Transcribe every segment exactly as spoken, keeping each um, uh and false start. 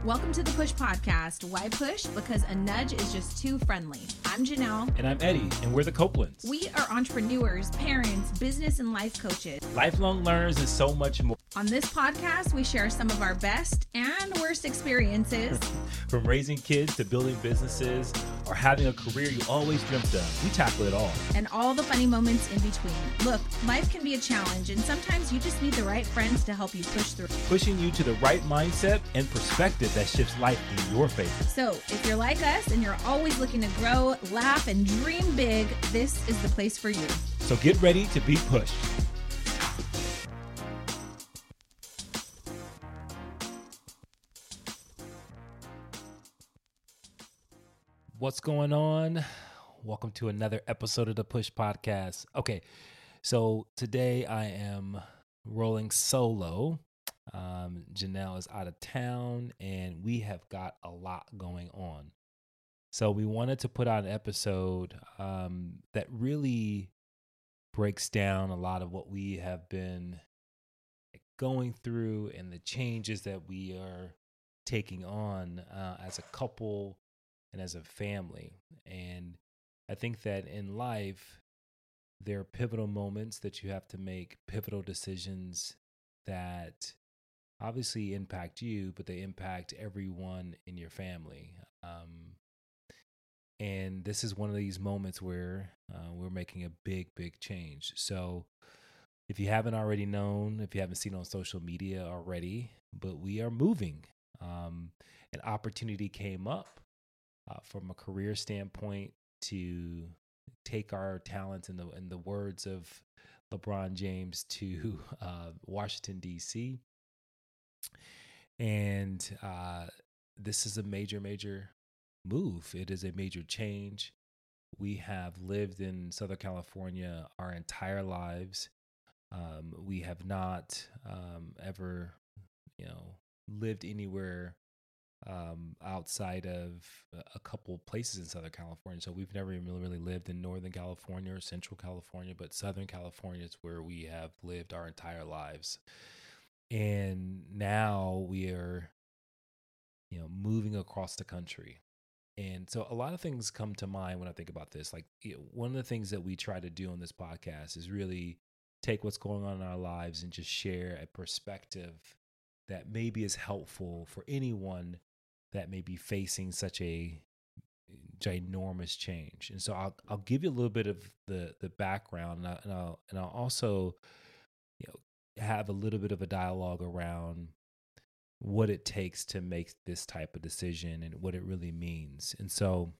Welcome to the Push Podcast. Why push? Because a nudge is just too friendly. I'm Janelle. And I'm Eddie, and we're the Copelands. We are entrepreneurs, parents, business, and life coaches. Lifelong learners and so much more. On this podcast, we share some of our best and worst experiences. From raising kids to building businesses or having a career you always dreamt of, we tackle it all. And all the funny moments in between. Look, life can be a challenge, and sometimes you just need the right friends to help you push through. Pushing you to the right mindset and perspective that shifts life in your favor. So, if you're like us and you're always looking to grow, laugh, and dream big, this is the place for you. So get ready to be pushed. What's going on? Welcome to another episode of the Push Podcast. Okay, so today I am rolling solo. Um, Janelle is out of town and we have got a lot going on. So we wanted to put out an episode um, that really breaks down a lot of what we have been going through and the changes that we are taking on uh, as a couple and as a family. And I think that in life, there are pivotal moments that you have to make, pivotal decisions that obviously impact you, but they impact everyone in your family. Um, and this is one of these moments where uh, we're making a big, big change. So if you haven't already known, if you haven't seen on social media already, but we are moving. Um, an opportunity came up uh, from a career standpoint to take our talents in the in the words of LeBron James to uh, Washington, D C And uh, this is a major, major move. It is a major change. We have lived in Southern California our entire lives. Um, we have not um, ever, you know, lived anywhere um, outside of a couple places in Southern California. So we've never even really lived in Northern California or Central California, but Southern California is where we have lived our entire lives. And now we are, you know, moving across the country. And so a lot of things come to mind when I think about this. Like, you know, one of the things that we try to do on this podcast is really take what's going on in our lives and just share a perspective that maybe is helpful for anyone that may be facing such a ginormous change. And so I'll I'll give you a little bit of the the background, and, I, and I'll and I'll also, you know, have a little bit of a dialogue around what it takes to make this type of decision and what it really means. And so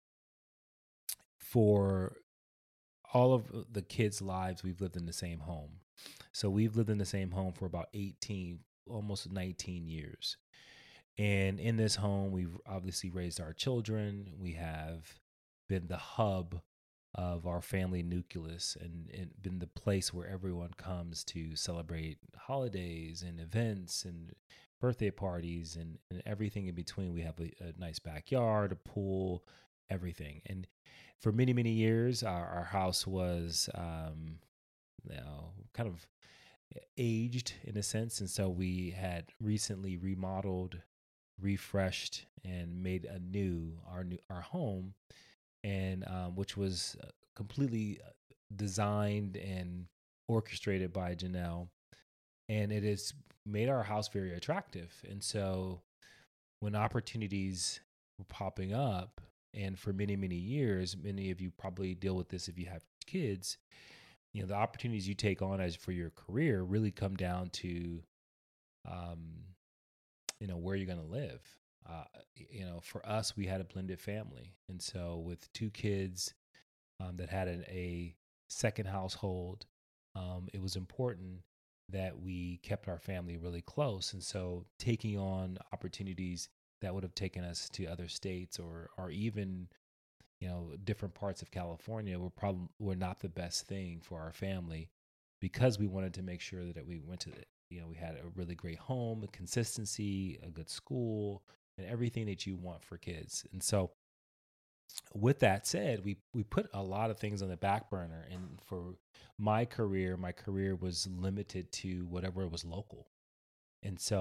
for all of the kids' lives, we've lived in the same home. So we've lived in the same home for about eighteen, almost nineteen years. And in this home, we've obviously raised our children. We have been the hub of our family nucleus and, and been the place where everyone comes to celebrate holidays and events and birthday parties and, and everything in between. We have a, a nice backyard, a pool, everything. And for many, many years, our, our house was, um, you know, kind of aged in a sense. And so we had recently remodeled, refreshed, and made anew our new, our home, and um, which was completely designed and orchestrated by Janelle. And it has made our house very attractive. And so when opportunities were popping up, and for many, many years, many of you probably deal with this if you have kids, you know, the opportunities you take on as for your career really come down to, um, you know, where you're going to live. Uh, you know, for us, we had a blended family. And so with two kids um, that had an, a second household, um, it was important that we kept our family really close. And so taking on opportunities that would have taken us to other states or or even, you know, different parts of California were probably were not the best thing for our family, because we wanted to make sure that we went to, the, you know, we had a really great home, a consistency, a good school, and everything that you want for kids. And so with that said, we we put a lot of things on the back burner. And for my career, my career was limited to whatever was local. And so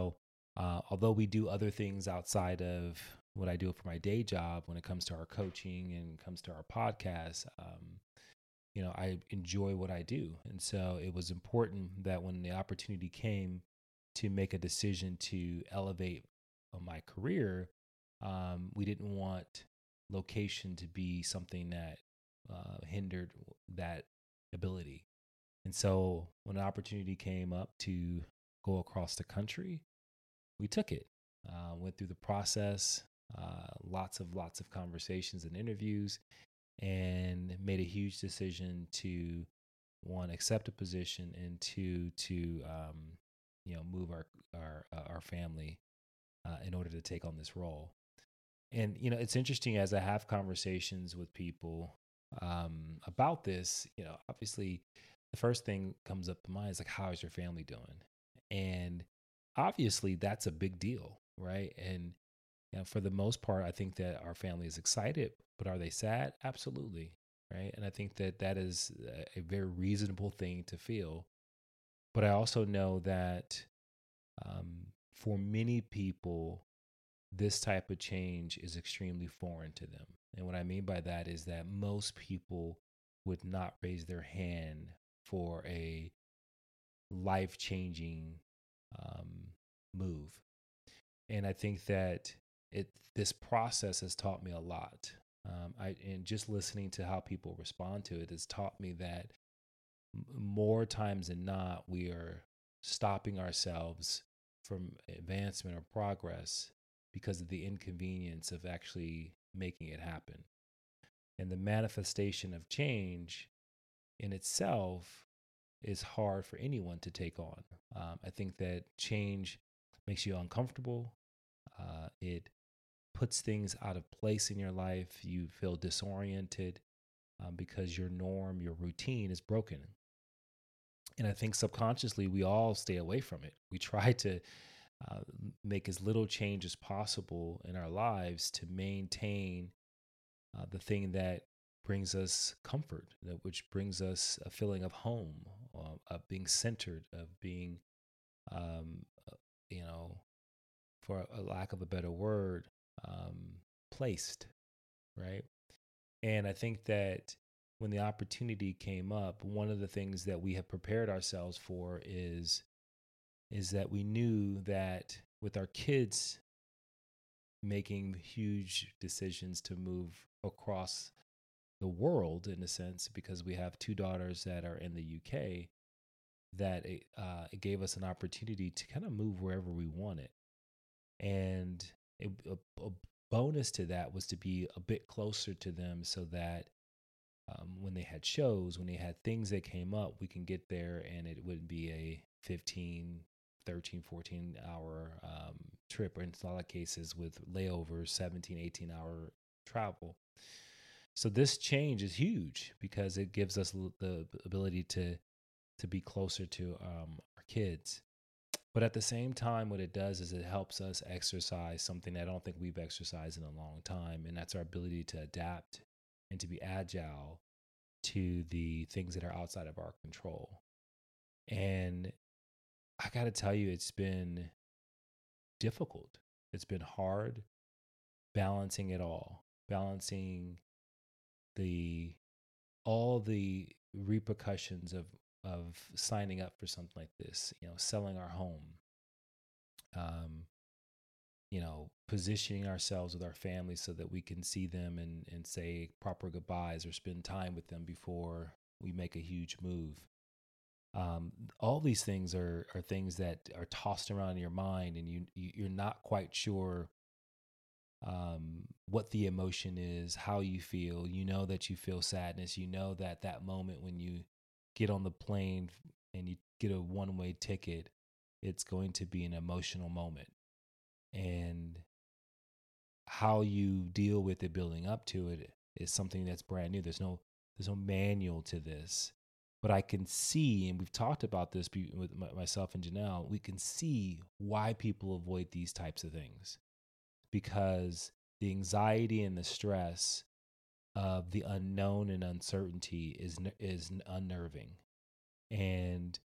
Uh, although we do other things outside of what I do for my day job, when it comes to our coaching and comes to our podcast, um, you know, I enjoy what I do. And so it was important that when the opportunity came to make a decision to elevate on my career, um, we didn't want location to be something that uh, hindered that ability. And so when an opportunity came up to go across the country, we took it, uh, went through the process, uh, lots of lots of conversations and interviews, and made a huge decision to, one, accept a position, and two, to um, you know move our our uh, our family uh, in order to take on this role. And you know, it's interesting as I have conversations with people um, about this. You know, obviously, the first thing comes up to mind is like, "How is your family doing?" And obviously, that's a big deal, right? And you know, for the most part, I think that our family is excited, but are they sad? Absolutely, right? And I think that that is a a very reasonable thing to feel. But I also know that um, for many people, this type of change is extremely foreign to them. And what I mean by that is that most people would not raise their hand for a life changing um, move. And I think that it this process has taught me a lot. Um, I and just listening to how people respond to it has taught me that m- more times than not, we are stopping ourselves from advancement or progress because of the inconvenience of actually making it happen. And the manifestation of change in itself is hard for anyone to take on. Um, I think that change makes you uncomfortable. Uh, it puts things out of place in your life. You feel disoriented um, because your norm, your routine is broken. And I think subconsciously we all stay away from it. We try to uh, make as little change as possible in our lives to maintain uh, the thing that brings us comfort, that which brings us a feeling of home, uh, of being centered, of being, um, uh, you know, for a lack of a better word, um, placed, right? And I think that when the opportunity came up, one of the things that we have prepared ourselves for is is that we knew that with our kids making huge decisions to move across the world in a sense, because we have two daughters that are in the U K, that it, uh, it gave us an opportunity to kind of move wherever we wanted. And a, a, a bonus to that was to be a bit closer to them so that um, when they had shows, when they had things that came up, we can get there and it wouldn't be a fifteen, thirteen, fourteen hour um, trip, or in a lot of cases with layovers, seventeen, eighteen hour travel. So this change is huge because it gives us the ability to to be closer to um, our kids. But at the same time, what it does is it helps us exercise something I don't think we've exercised in a long time, and that's our ability to adapt and to be agile to the things that are outside of our control. And I got to tell you, it's been difficult. It's been hard balancing it all, balancing the all the repercussions of of signing up for something like this, you know, selling our home, um, you know, positioning ourselves with our families so that we can see them and, and say proper goodbyes or spend time with them before we make a huge move. Um, all these things are, are things that are tossed around in your mind, and you, you you're not quite sure um, what the emotion is, how you feel. You know that you feel sadness. You know that that moment when you get on the plane and you get a one way ticket, it's going to be an emotional moment. And how you deal with it building up to it is something that's brand new. There's no there's no manual to this, but I can see, and we've talked about this with myself and Janelle. We can see why people avoid these types of things, because the anxiety and the stress of the unknown and uncertainty is is unnerving, and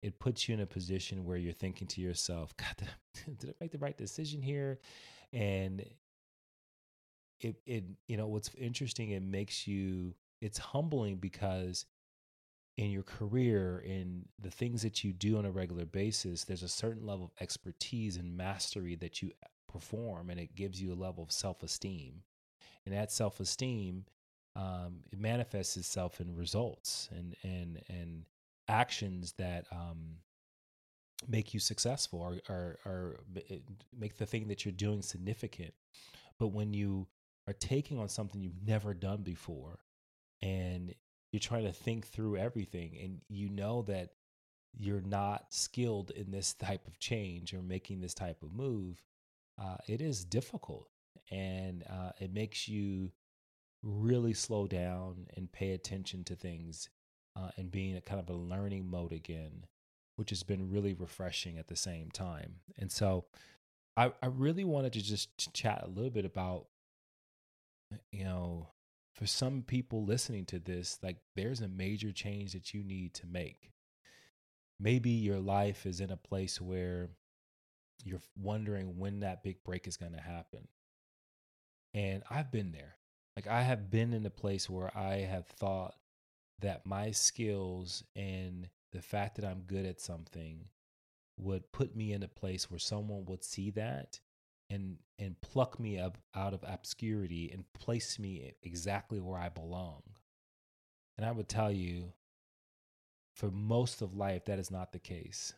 it puts you in a position where you're thinking to yourself, God, did I, did I make the right decision here? And it, it, you know, what's interesting, it makes you, it's humbling because in your career, in the things that you do on a regular basis, there's a certain level of expertise and mastery that you perform, and it gives you a level of self-esteem. And that self-esteem, um, it manifests itself in results and and and actions that um, make you successful, or, or or make the thing that you're doing significant. But when you are taking on something you've never done before, and you're trying to think through everything, and you know that you're not skilled in this type of change or making this type of move, uh, it is difficult, and uh, it makes you really slow down and pay attention to things, uh, and be in a kind of a learning mode again, which has been really refreshing at the same time. And so I, I really wanted to just chat a little bit about, you know, for some people listening to this, like there's a major change that you need to make. Maybe your life is in a place where you're wondering when that big break is going to happen. And I've been there. Like I have been in a place where I have thought that my skills and the fact that I'm good at something would put me in a place where someone would see that and and pluck me up out of obscurity and place me exactly where I belong. And I would tell you, for most of life, that is not the case.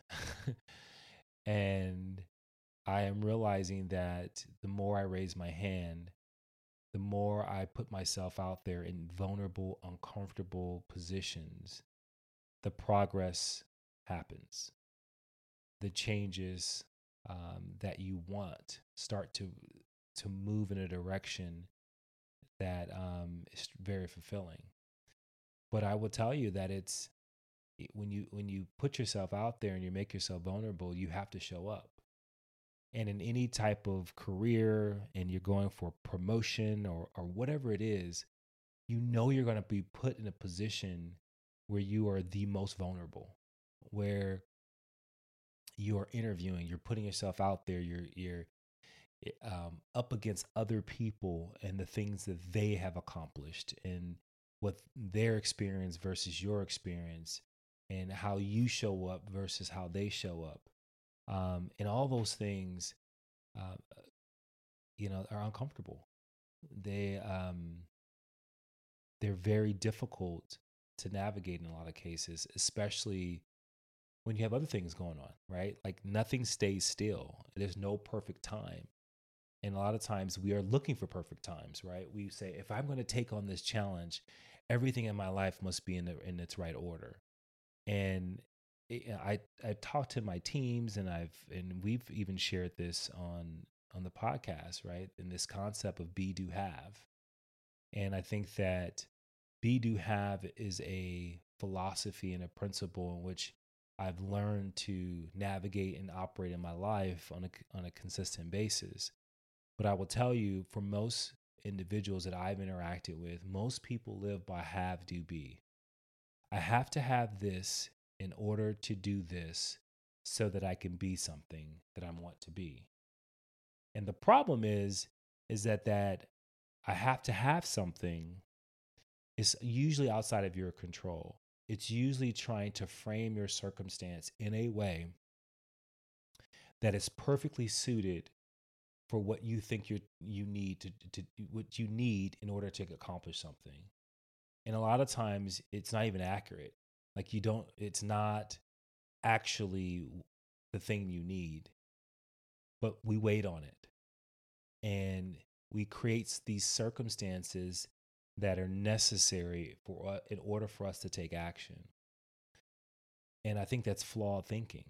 And I am realizing that the more I raise my hand, the more I put myself out there in vulnerable, uncomfortable positions, the progress happens. The changes um, that you want start to to move in a direction that um, is very fulfilling. But I will tell you that it's when you when you put yourself out there and you make yourself vulnerable, you have to show up. And in any type of career, and you're going for promotion or or whatever it is, you know you're going to be put in a position where you are the most vulnerable, where you are interviewing, you're putting yourself out there, you're you're um, up against other people and the things that they have accomplished and what their experience versus your experience, and how you show up versus how they show up, um, and all those things, uh, you know, are uncomfortable. They um, they're very difficult to navigate in a lot of cases, especially when you have other things going on, right? Like nothing stays still. There's no perfect time. And a lot of times we are looking for perfect times, right? We say, if I'm going to take on this challenge, everything in my life must be in the, in its right order. And it, I I talked to my teams, and I've and we've even shared this on on the podcast, right? In this concept of be, do, have. And I think that be, do, have is a philosophy and a principle in which I've learned to navigate and operate in my life on a on a consistent basis. But I will tell you, for most individuals that I've interacted with, most people live by have, do, be. I have to have this in order to do this so that I can be something that I want to be. And the problem is, is that that I have to have something is usually outside of your control. It's usually trying to frame your circumstance in a way that is perfectly suited for what you think you you need to, to what you need in order to accomplish something. And a lot of times it's not even accurate. Like you don't, it's not actually the thing you need, but we wait on it. And we create these circumstances that are necessary for uh, in order for us to take action. And I think that's flawed thinking.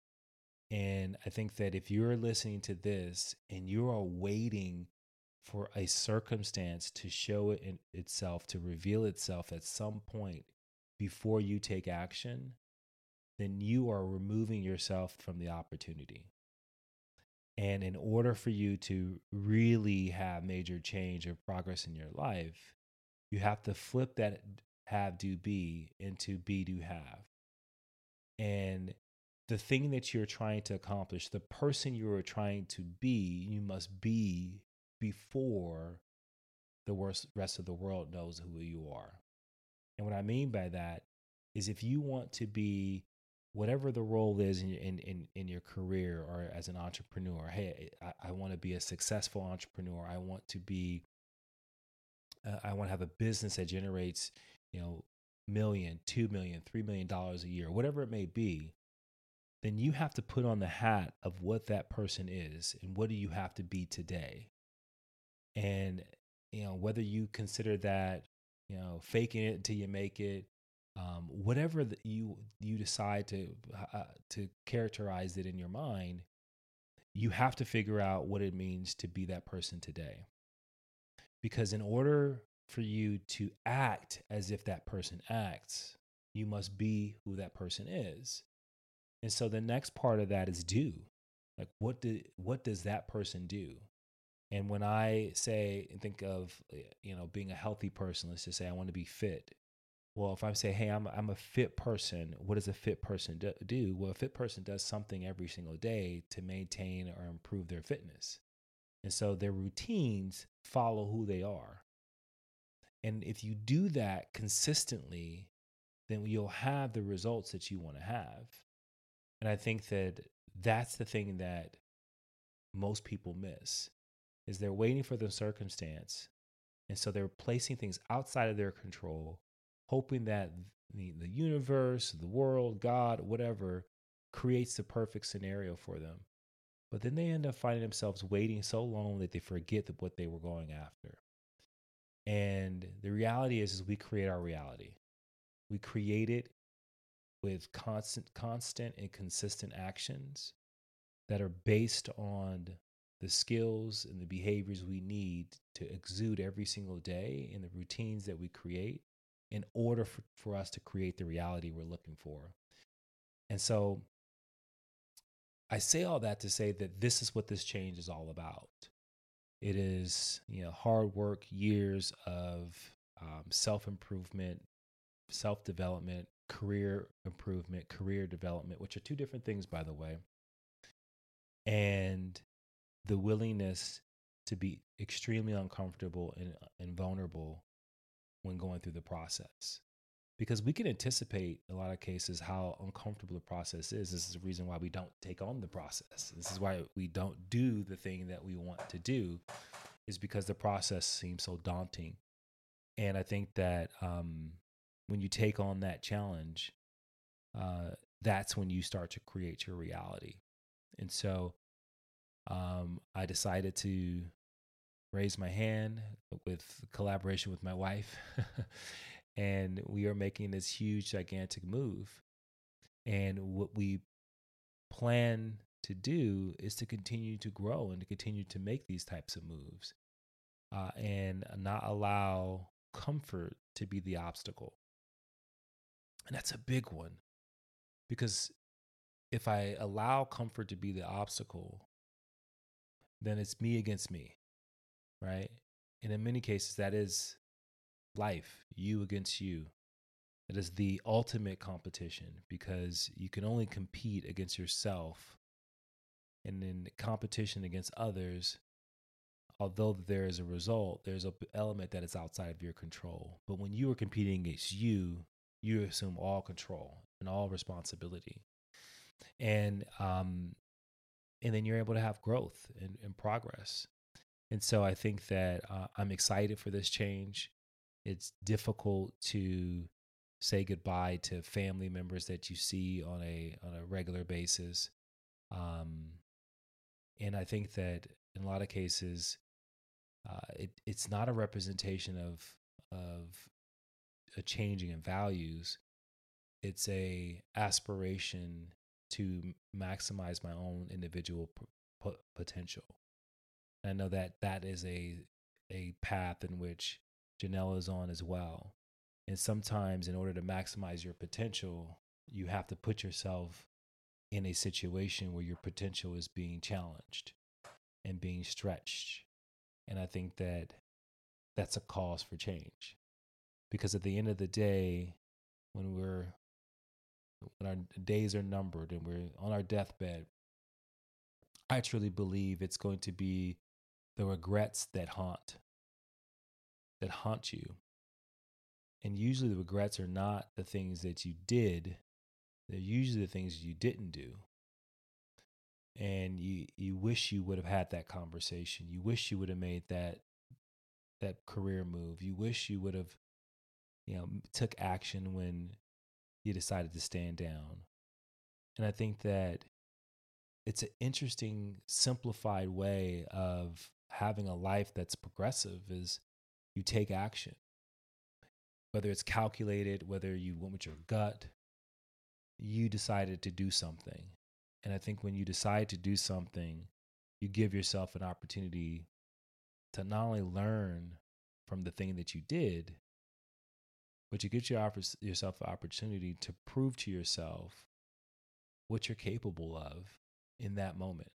And I think that if you're listening to this and you are waiting for a circumstance to show it in itself, to reveal itself at some point before you take action, then you are removing yourself from the opportunity. And in order for you to really have major change or progress in your life, you have to flip that have, do, be into be, do, have. And the thing that you're trying to accomplish, the person you are trying to be, you must be before the worst rest of the world knows who you are. And what I mean by that is if you want to be whatever the role is in in in, in your career or as an entrepreneur, hey, I, I want to be a successful entrepreneur. I want to be, uh, I want to have a business that generates, you know, million, two million, three million dollars a year, whatever it may be. Then you have to put on the hat of what that person is and what do you have to be today. And, you know, whether you consider that, you know, faking it until you make it, um, whatever that you you decide to uh, to characterize it in your mind, you have to figure out what it means to be that person today. Because in order for you to act as if that person acts, you must be who that person is. And so the next part of that is do. Like what do what does that person do? And when I say and think of, you know, being a healthy person, let's just say I want to be fit. Well, if I say, hey, I'm I'm a fit person, what does a fit person do? Well, a fit person does something every single day to maintain or improve their fitness. And so their routines follow who they are. And if you do that consistently, then you'll have the results that you want to have. And I think that that's the thing that most people miss is they're waiting for the circumstance. And so they're placing things outside of their control, hoping that the, the universe, the world, God, whatever, creates the perfect scenario for them. But then they end up finding themselves waiting so long that they forget what they were going after. And the reality is, is we create our reality. We create it with constant, constant and consistent actions that are based on the skills and the behaviors we need to exude every single day in the routines that we create in order for, for us to create the reality we're looking for. And so I say all that to say that this is what this change is all about. It is, you know, hard work, years of um, self-improvement, self-development, career improvement, career development, which are two different things, by the way, and the willingness to be extremely uncomfortable and, and vulnerable when going through the process. Because we can anticipate in a lot of cases how uncomfortable the process is. This is the reason why we don't take on the process. This is why we don't do the thing that we want to do, is because the process seems so daunting. And I think that um, when you take on that challenge, uh, that's when you start to create your reality. And so um, I decided to raise my hand with collaboration with my wife. And we are making this huge, gigantic move. And what we plan to do is to continue to grow and to continue to make these types of moves uh, and not allow comfort to be the obstacle. And that's a big one, because if I allow comfort to be the obstacle, then it's me against me, right? And in many cases, that is life, you against you. It is the ultimate competition, because you can only compete against yourself. And in competition against others, although there is a result, there's an element that is outside of your control. But when you are competing against you, you assume all control and all responsibility. And um, and then you're able to have growth and, and progress. And so I think that uh, I'm excited for this change. It's difficult to say goodbye to family members that you see on a on a regular basis. Um, and I think that in a lot of cases, uh, it, it's not a representation of of a changing in values. It's a aspiration to maximize my own individual p- p- potential. And I know that that is a a path in which Janelle is on as well. And sometimes in order to maximize your potential, you have to put yourself in a situation where your potential is being challenged and being stretched. And I think that that's a cause for change. Because at the end of the day, when we're when our days are numbered and we're on our deathbed, I truly believe it's going to be the regrets that haunt, that haunt you. And usually the regrets are not the things that you did. They're usually the things you didn't do. And you, you wish you would have had that conversation. You wish you would have made that that career move. You wish you would have, you know, took action when you decided to stand down. And I think that it's an interesting, simplified way of having a life that's progressive is you take action. Whether it's calculated, whether you went with your gut, you decided to do something. And I think when you decide to do something, you give yourself an opportunity to not only learn from the thing that you did, but you give your, yourself an opportunity to prove to yourself what you're capable of in that moment.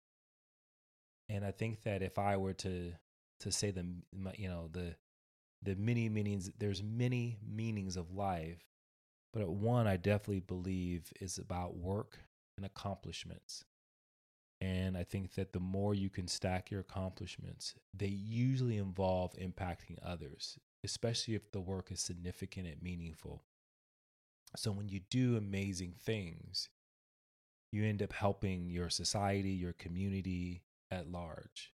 And I think that if I were to to say the you know the the many meanings, there's many meanings of life, but one I definitely believe is about work and accomplishments. And I think that the more you can stack your accomplishments, they usually involve impacting others, especially if the work is significant and meaningful. So when you do amazing things, you end up helping your society, your community at large.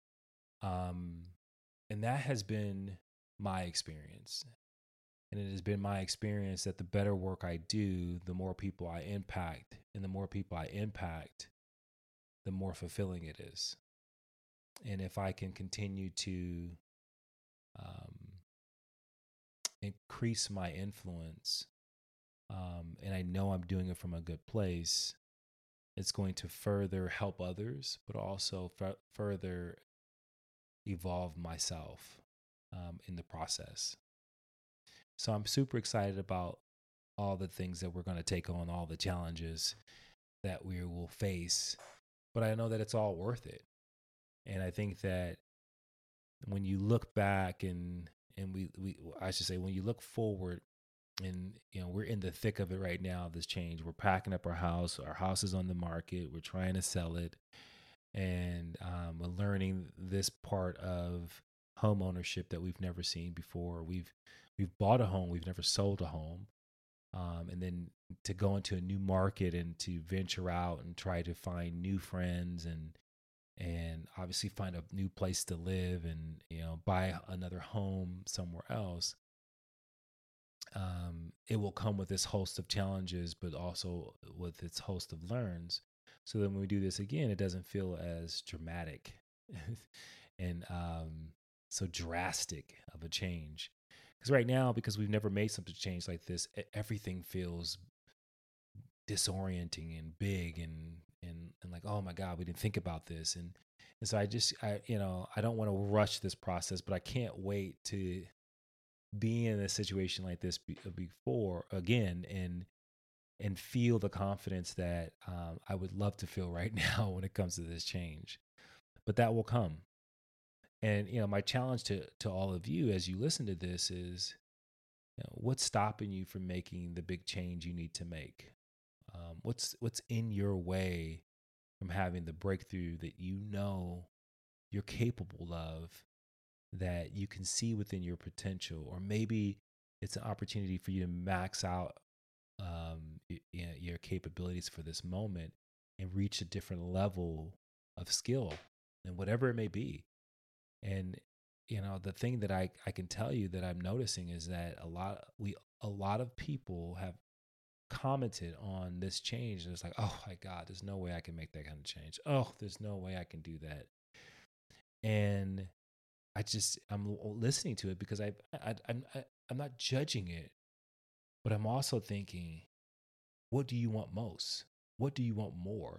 Um, and that has been my experience. And it has been my experience that the better work I do, the more people I impact. And the more people I impact, the more fulfilling it is. And if I can continue to um, increase my influence, um, and I know I'm doing it from a good place, it's going to further help others, but also f- further evolve myself um, in the process. So I'm super excited about all the things that we're going to take on, all the challenges that we will face, but I know that it's all worth it. And I think that when you look back and, and we, we, I should say, when you look forward, and, you know, we're in the thick of it right now, this change. We're packing up our house. Our house is on the market. We're trying to sell it. And um, we're learning this part of home ownership that we've never seen before. We've we've bought a home. We've never sold a home. Um, and then to go into a new market and to venture out and try to find new friends and and obviously find a new place to live and, you know, buy another home somewhere else. Um, it will come with this host of challenges, but also with its host of learns. So then when we do this again, it doesn't feel as dramatic and um, so drastic of a change. Because right now, because we've never made something change like this, everything feels disorienting and big and and and like, oh my God, we didn't think about this. And and so I just I you know I don't want to rush this process, but I can't wait to be in a situation like this before again and and feel the confidence that um, I would love to feel right now when it comes to this change. But that will come. And you know, my challenge to to all of you as you listen to this is, you know, what's stopping you from making the big change you need to make? Um, what's what's in your way from having the breakthrough that you know you're capable of, that you can see within your potential? Or maybe it's an opportunity for you to max out um, y- y- your capabilities for this moment and reach a different level of skill and whatever it may be. And, you know, the thing that I, I can tell you that I'm noticing is that a lot, we, a lot of people have commented on this change. And it's like, oh my God, there's no way I can make that kind of change. Oh, there's no way I can do that. And I just, I'm listening to it because I, I, I'm, I, I'm not judging it, but I'm also thinking, what do you want most? What do you want more?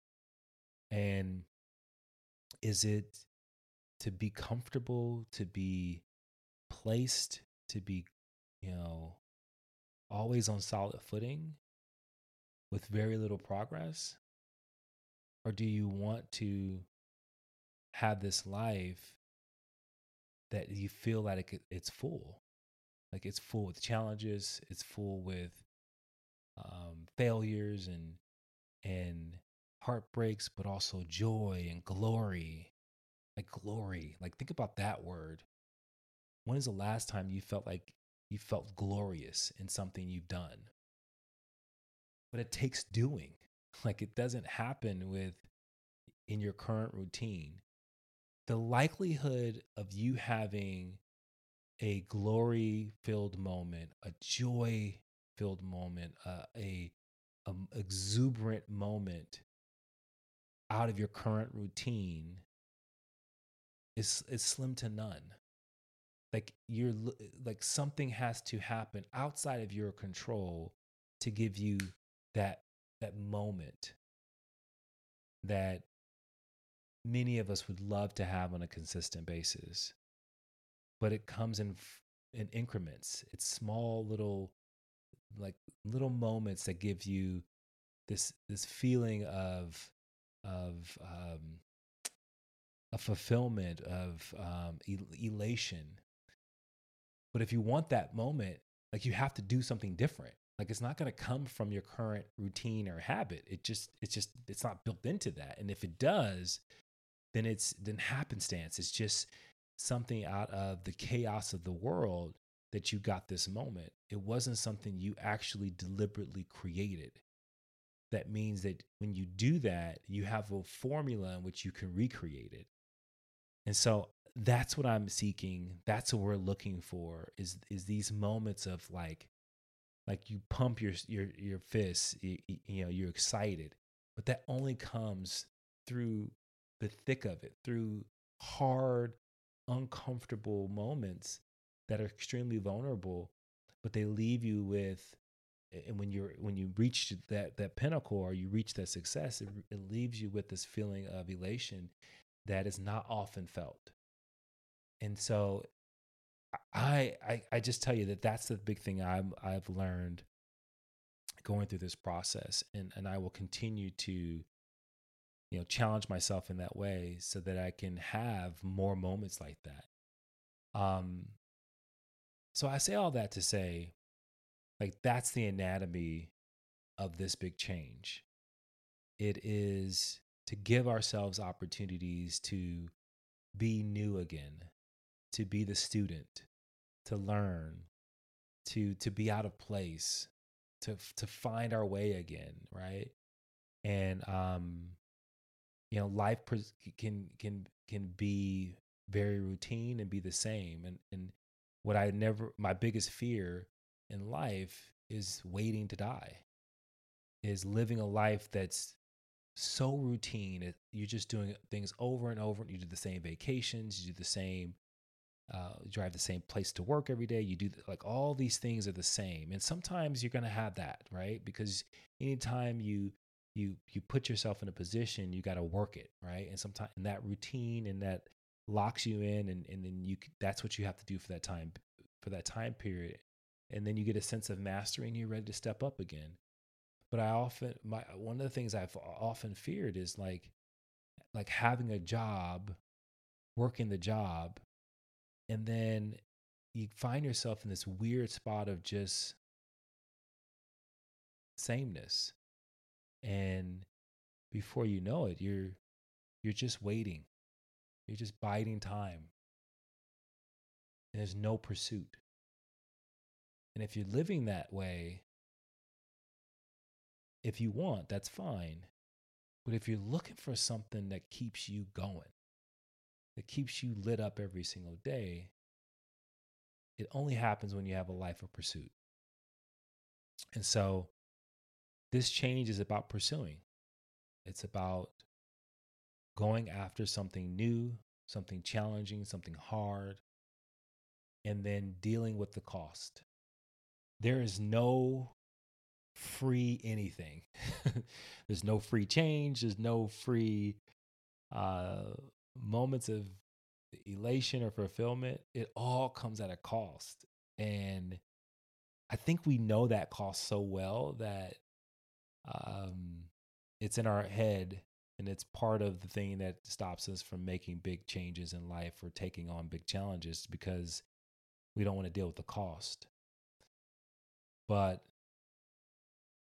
And is it to be comfortable, to be placed, to be, you know, always on solid footing with very little progress? Or do you want to have this life that you feel like it, it's full? Like it's full with challenges, it's full with um, failures and and heartbreaks, but also joy and glory. Like glory. Like think about that word. When is the last time you felt like you felt glorious in something you've done? But it takes doing. Like it doesn't happen with in your current routine. The likelihood of you having a glory filled moment, a joy filled moment, uh, a um, exuberant moment out of your current routine is is slim to none. Like you're like something has to happen outside of your control to give you that that moment that many of us would love to have on a consistent basis. But it comes in in increments. It's small little like little moments that give you this this feeling of of um, a fulfillment of um, el- elation. But if you want that moment, like you have to do something different. Like it's not going to come from your current routine or habit. It just it's just it's not built into that. And if it does, then it's then happenstance. It's just something out of the chaos of the world that you got this moment. It wasn't something you actually deliberately created. That means that when you do that, you have a formula in which you can recreate it. And so that's what I'm seeking. That's what we're looking for is is these moments of like like you pump your your your fists, you, you know, you're excited. But that only comes through the thick of it, through hard, uncomfortable moments that are extremely vulnerable, but they leave you with and when you're when you reach that that pinnacle or you reach that success, it, it leaves you with this feeling of elation that is not often felt. And so I, I I just tell you that that's the big thing I'm I've learned going through this process, and and I will continue to you know challenge myself in that way so that I can have more moments like that. Um, so I say all that to say, like that's the anatomy of this big change. It is to give ourselves opportunities to be new again, to be the student, to learn, to to be out of place, to to find our way again, right? And um, you know, life pres- can can can be very routine and be the same. And and what I never, my biggest fear in life is waiting to die, is living a life that's so routine. It, you're just doing things over and over. You do the same vacations, you do the same uh, you drive the same place to work every day. You do like all these things are the same, and sometimes you're gonna have that, right? Because anytime you you you put yourself in a position, you got to work it, right? And sometimes and that routine and that locks you in, and and then you that's what you have to do for that time for that time period, and then you get a sense of mastery, and you're ready to step up again. But I often my one of the things I've often feared is like like having a job, working the job and then you find yourself in this weird spot of just sameness, and before you know it you're you're just waiting, you're just biding time, and there's no pursuit. And if you're living that way, if you want, that's fine. But if you're looking for something that keeps you going, that keeps you lit up every single day, it only happens when you have a life of pursuit. And so this change is about pursuing. It's about going after something new, something challenging, something hard, and then dealing with the cost. There is no free anything. There's no free change. There's no free uh, moments of elation or fulfillment. It all comes at a cost. And I think we know that cost so well that um, it's in our head, and it's part of the thing that stops us from making big changes in life or taking on big challenges because we don't want to deal with the cost. But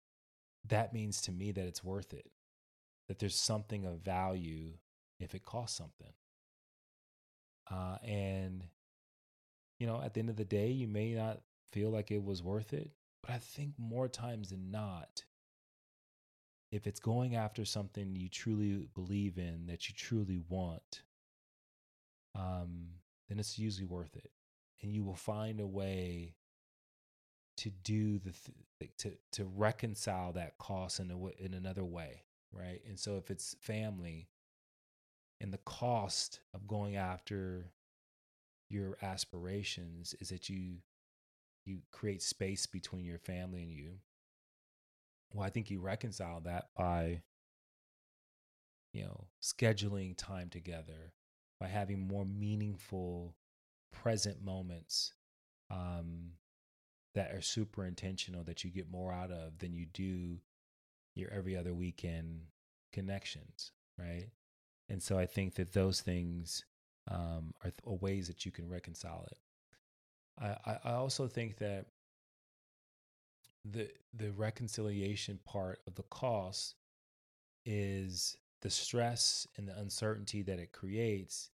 that means to me that it's worth it, that there's something of value if it costs something. Uh, and, you know, at the end of the day, you may not feel like it was worth it, but I think more times than not, if it's going after something you truly believe in, that you truly want, um, then it's usually worth it. And you will find a way to do the th- to to reconcile that cost in a w- in another way, right? And so if it's family, and the cost of going after your aspirations is that you you create space between your family and you, well, I think you reconcile that by, you know, scheduling time together, by having more meaningful present moments um, that are super intentional, that you get more out of than you do your every other weekend connections, right? And so I think that those things um, are, th- are ways that you can reconcile it. I, I, I also think that the the reconciliation part of the cost is the stress and the uncertainty that it creates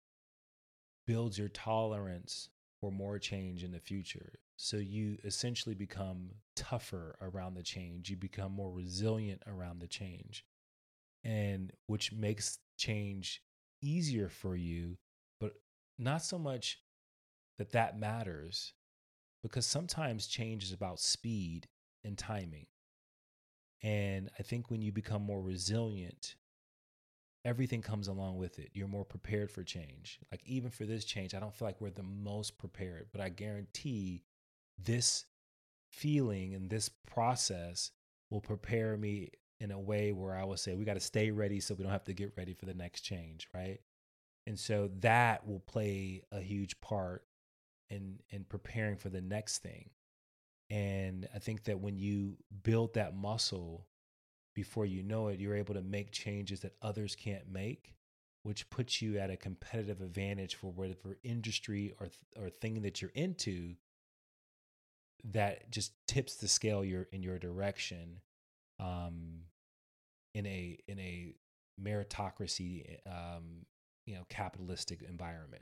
builds your tolerance for more change in the future. So you essentially become tougher around the change. You become more resilient around the change, and which makes change easier for you, but not so much that that matters, because sometimes change is about speed and timing. And I think when you become more resilient, everything comes along with it. You're more prepared for change. Like even for this change, I don't feel like we're the most prepared, but I guarantee this feeling and this process will prepare me in a way where I will say, we got to stay ready so we don't have to get ready for the next change, right? And so that will play a huge part in in preparing for the next thing. And I think that when you build that muscle, before you know it, you're able to make changes that others can't make, which puts you at a competitive advantage for whatever industry or or thing that you're into, that just tips the scale you're in your direction, um, in a in a meritocracy, um, you know, capitalistic environment.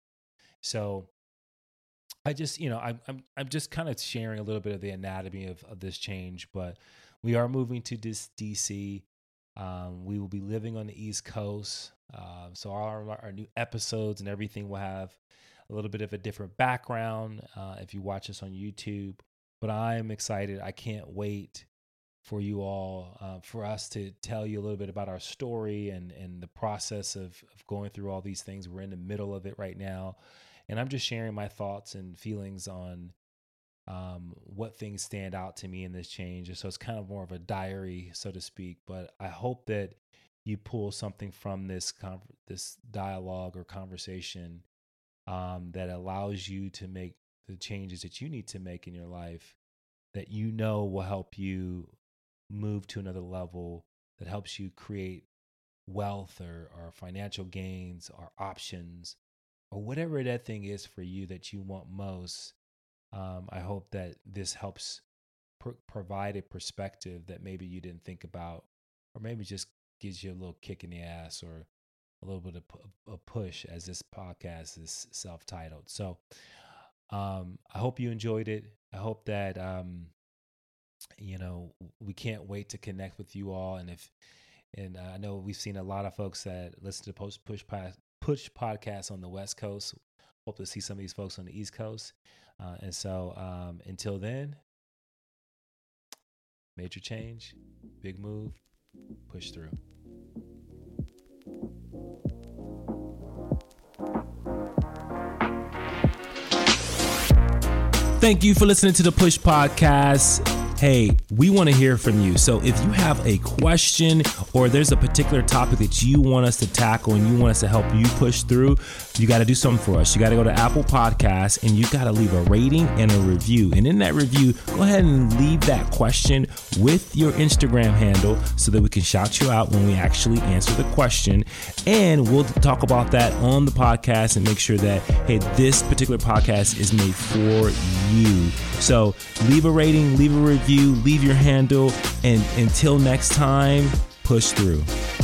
So I just, you know, I'm I'm I'm just kind of sharing a little bit of the anatomy of, of this change, but we are moving to this D C. Um, we will be living on the East Coast, uh, so our our new episodes and everything will have a little bit of a different background uh, if you watch us on YouTube. But I'm excited. I can't wait for you all, uh, for us to tell you a little bit about our story and and the process of of going through all these things. We're in the middle of it right now. And I'm just sharing my thoughts and feelings on um, what things stand out to me in this change. So it's kind of more of a diary, so to speak. But I hope that you pull something from this con- this dialogue or conversation um, that allows you to make the changes that you need to make in your life, that you know will help you move to another level, that helps you create wealth or, or financial gains or options, or whatever that thing is for you that you want most. um, I hope that this helps pr- provide a perspective that maybe you didn't think about, or maybe just gives you a little kick in the ass or a little bit of a push, as this podcast is self-titled. So um, I hope you enjoyed it. I hope that, um, you know, we can't wait to connect with you all. And if, and uh, I know we've seen a lot of folks that listen to Post Push Pass Push podcasts on the West Coast. Hope to see some of these folks on the East Coast. Uh, and so um, until then, major change, big move, push through. Thank you for listening to the Push Podcast. Hey, we want to hear from you. So if you have a question or there's a particular topic that you want us to tackle and you want us to help you push through, you got to do something for us. You got to go to Apple Podcasts and you got to leave a rating and a review. And in that review, go ahead and leave that question with your Instagram handle so that we can shout you out when we actually answer the question. And we'll talk about that on the podcast and make sure that, hey, this particular podcast is made for you. So leave a rating, leave a review, leave your handle, And until next time, push through.